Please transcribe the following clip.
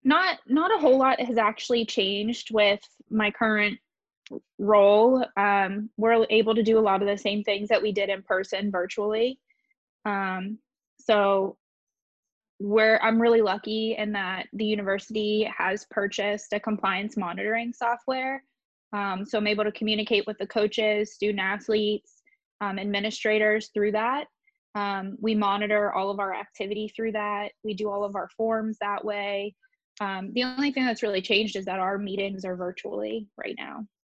Not a whole lot has actually changed with my current role. We're able to do a lot of the same things that we did in person virtually. Um, so I'm really lucky in that the university has purchased a compliance monitoring software. So I'm able to communicate with the coaches, student athletes, administrators through that. We monitor all of our activity through that. We do all of our forms that way. The only thing that's really changed is that our meetings are virtually right now.